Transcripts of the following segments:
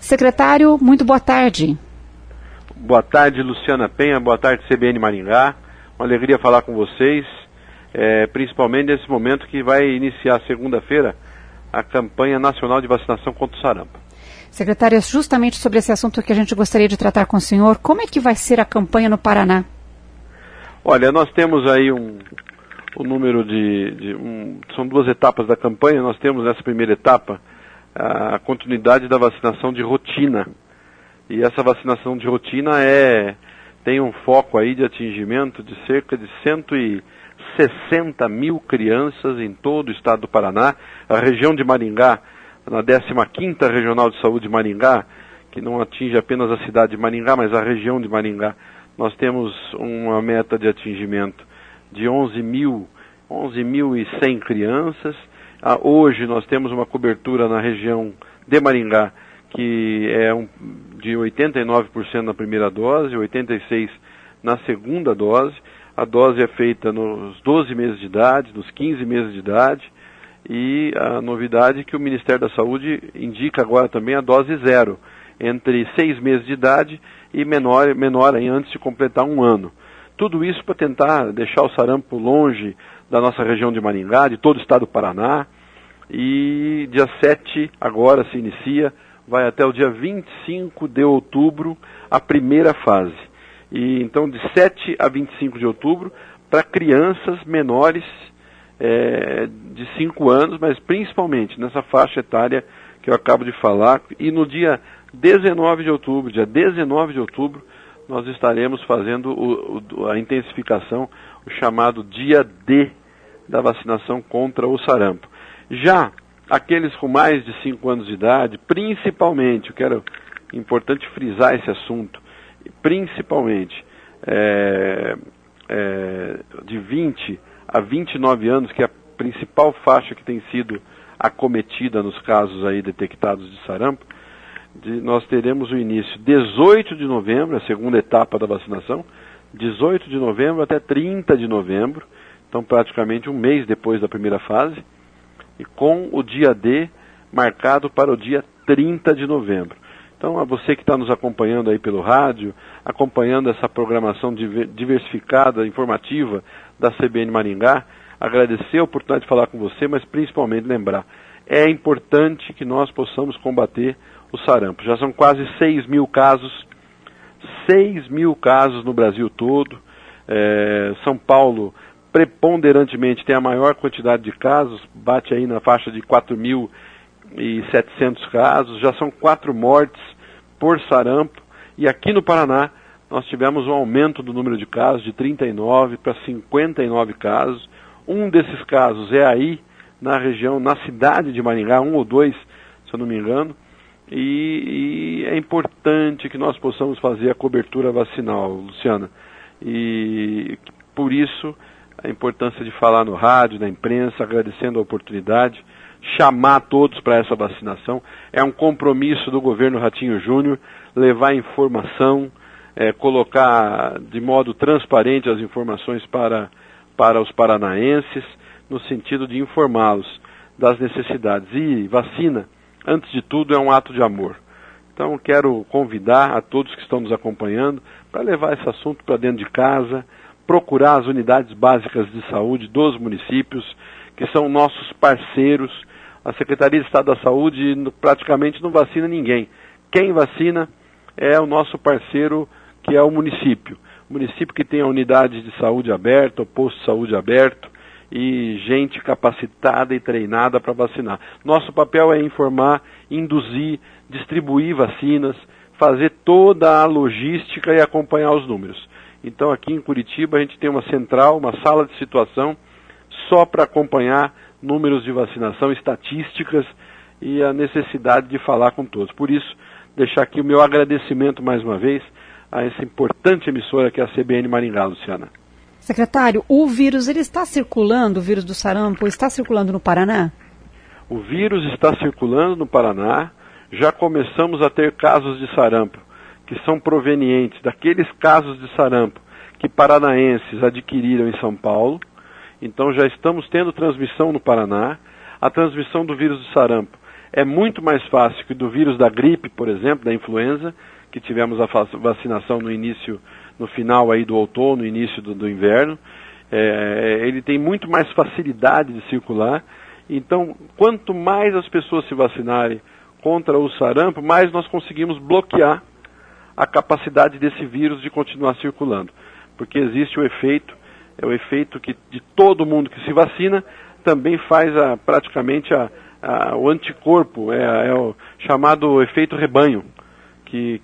Secretário, muito boa tarde. Boa tarde, Luciana Penha, boa tarde, CBN Maringá. Uma alegria falar com vocês, principalmente nesse momento que vai iniciar segunda-feira a campanha nacional de vacinação contra o sarampo. Secretário, justamente sobre esse assunto que a gente gostaria de tratar com o senhor, como é que vai ser a campanha no Paraná? Olha, nós temos aí um número são 2 etapas da campanha. Nós temos nessa primeira etapa a continuidade da vacinação de rotina. E essa vacinação de rotina tem um foco aí de atingimento de cerca de 160 mil crianças em todo o estado do Paraná. A região de Maringá, na 15ª Regional de Saúde de Maringá, que não atinge apenas a cidade de Maringá, mas a região de Maringá, nós temos uma meta de atingimento de 11.100 crianças. Hoje nós temos uma cobertura na região de Maringá que é de 89% na primeira dose, 86% na segunda dose. A dose é feita nos 12 meses de idade, nos 15 meses de idade, e a novidade é que o Ministério da Saúde indica agora também a dose 0, entre 6 meses de idade e menor aí, antes de completar 1 ano. Tudo isso para tentar deixar o sarampo longe da nossa região de Maringá, de todo o estado do Paraná. E dia 7 agora se inicia, vai até o dia 25 de outubro a primeira fase. E então de 7 a 25 de outubro para crianças menores de 5 anos, mas principalmente nessa faixa etária que eu acabo de falar. E no dia 19 de outubro, nós estaremos fazendo a intensificação, o chamado dia D da vacinação contra o sarampo. Já aqueles com mais de 5 anos de idade, principalmente, importante frisar esse assunto, principalmente de 20 a 29 anos, que é a principal faixa que tem sido acometida nos casos aí detectados de sarampo, nós teremos o início 18 de novembro, a segunda etapa da vacinação, 18 de novembro até 30 de novembro, então praticamente um mês depois da primeira fase, e com o dia D marcado para o dia 30 de novembro. Então, a você que está nos acompanhando aí pelo rádio, acompanhando essa programação diversificada, informativa da CBN Maringá, agradecer a oportunidade de falar com você, mas principalmente lembrar, é importante que nós possamos combater o sarampo. Já são quase 6 mil casos no Brasil todo. São Paulo preponderantemente tem a maior quantidade de casos, bate aí na faixa de 4.700 casos, já são 4 mortes por sarampo, e aqui no Paraná nós tivemos um aumento do número de casos de 39 para 59 casos. Um desses casos é aí na região, na cidade de Maringá, 1 ou 2, se eu não me engano, e é importante que nós possamos fazer a cobertura vacinal, Luciana, e por isso a importância de falar no rádio, na imprensa, agradecendo a oportunidade, chamar todos para essa vacinação. É um compromisso do governo Ratinho Júnior levar informação, colocar de modo transparente as informações para os paranaenses, no sentido de informá-los das necessidades. E vacina, antes de tudo, é um ato de amor. Então quero convidar a todos que estão nos acompanhando para levar esse assunto para dentro de casa, procurar as unidades básicas de saúde dos municípios, que são nossos parceiros. A Secretaria de Estado da Saúde praticamente não vacina ninguém. Quem vacina é o nosso parceiro, que é o município. O município que tem a unidade de saúde aberta, o posto de saúde aberto, e gente capacitada e treinada para vacinar. Nosso papel é informar, induzir, distribuir vacinas, fazer toda a logística e acompanhar os números. Então aqui em Curitiba a gente tem uma central, uma sala de situação, só para acompanhar números de vacinação, estatísticas e a necessidade de falar com todos. Por isso, deixar aqui o meu agradecimento mais uma vez a essa importante emissora que é a CBN Maringá, Luciana. Secretário, o vírus, ele está circulando, o vírus do sarampo, está circulando no Paraná? O vírus está circulando no Paraná, já começamos a ter casos de sarampo que são provenientes daqueles casos de sarampo que paranaenses adquiriram em São Paulo. Então já estamos tendo transmissão no Paraná. A transmissão do vírus do sarampo É muito mais fácil que do vírus da gripe, por exemplo, da influenza, que tivemos a vacinação no final aí do outono, início do inverno. Ele tem muito mais facilidade de circular. Então, quanto mais as pessoas se vacinarem contra o sarampo, mais nós conseguimos bloquear a capacidade desse vírus de continuar circulando. Porque existe o efeito que de todo mundo que se vacina também faz praticamente o anticorpo, o chamado efeito rebanho, que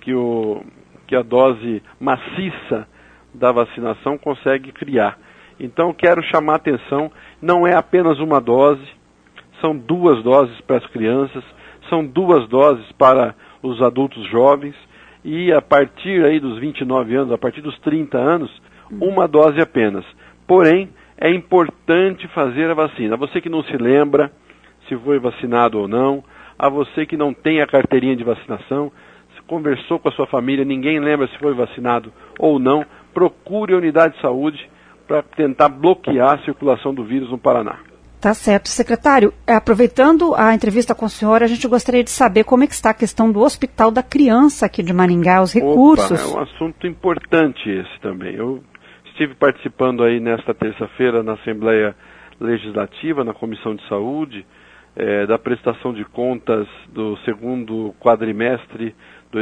a dose maciça da vacinação consegue criar. Então quero chamar a atenção, não é apenas uma dose, são 2 doses para as crianças, são 2 doses para os adultos jovens, e a partir aí dos 29 anos, a partir dos 30 anos, 1 dose apenas. Porém, é importante fazer a vacina. A você que não se lembra se foi vacinado ou não, a você que não tem a carteirinha de vacinação, se conversou com a sua família, ninguém lembra se foi vacinado ou não, procure a unidade de saúde para tentar bloquear a circulação do vírus no Paraná. Tá certo. Secretário, aproveitando a entrevista com o senhor, a gente gostaria de saber como é que está a questão do Hospital da Criança aqui de Maringá, os recursos. É um assunto importante esse também. Eu estive participando aí nesta terça-feira na Assembleia Legislativa, na Comissão de Saúde, da prestação de contas do segundo quadrimestre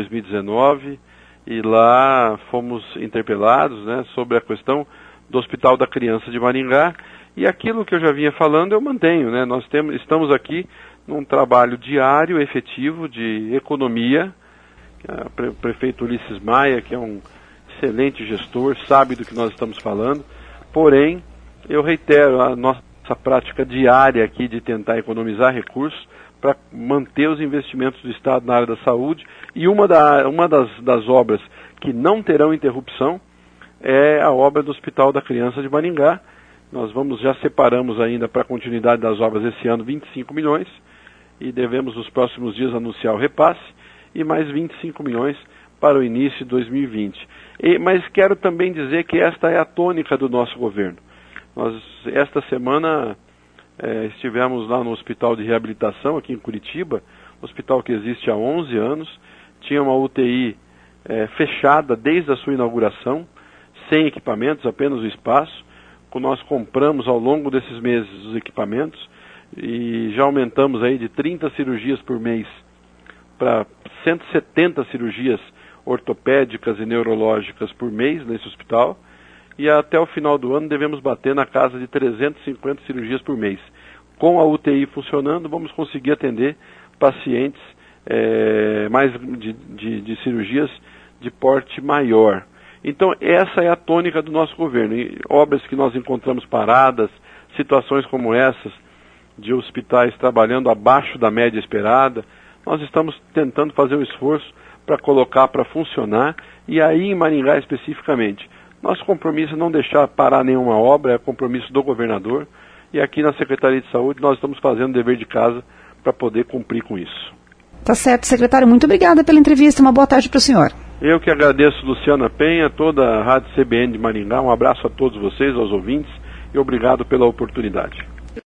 2019, e lá fomos interpelados, né, sobre a questão do Hospital da Criança de Maringá, e aquilo que eu já vinha falando eu mantenho, né? Nós estamos aqui num trabalho diário, efetivo, de economia. O prefeito Ulisses Maia, que é um excelente gestor, sabe do que nós estamos falando, porém, eu reitero a nossa prática diária aqui de tentar economizar recursos para manter os investimentos do Estado na área da saúde, e uma das obras que não terão interrupção é a obra do Hospital da Criança de Maringá. Nós já separamos ainda para a continuidade das obras esse ano 25 milhões, e devemos nos próximos dias anunciar o repasse, e mais 25 milhões para o início de 2020. Mas quero também dizer que esta é a tônica do nosso governo. Nós, esta semana, estivemos lá no Hospital de Reabilitação, aqui em Curitiba, hospital que existe há 11 anos, tinha uma UTI fechada desde a sua inauguração, sem equipamentos, apenas o espaço. Nós compramos ao longo desses meses os equipamentos e já aumentamos aí de 30 cirurgias por mês para 170 cirurgias ortopédicas e neurológicas por mês nesse hospital, e até o final do ano devemos bater na casa de 350 cirurgias por mês. Com a UTI funcionando, vamos conseguir atender pacientes mais de cirurgias de porte maior. Então, essa é a tônica do nosso governo. E obras que nós encontramos paradas, situações como essas, de hospitais trabalhando abaixo da média esperada, nós estamos tentando fazer um esforço para colocar para funcionar, e aí em Maringá especificamente. Nosso compromisso é não deixar parar nenhuma obra, é compromisso do governador, e aqui na Secretaria de Saúde nós estamos fazendo o dever de casa para poder cumprir com isso. Tá certo, secretário. Muito obrigada pela entrevista. Uma boa tarde para o senhor. Eu que agradeço, Luciana Penha, toda a Rádio CBN de Maringá. Um abraço a todos vocês, aos ouvintes, e obrigado pela oportunidade.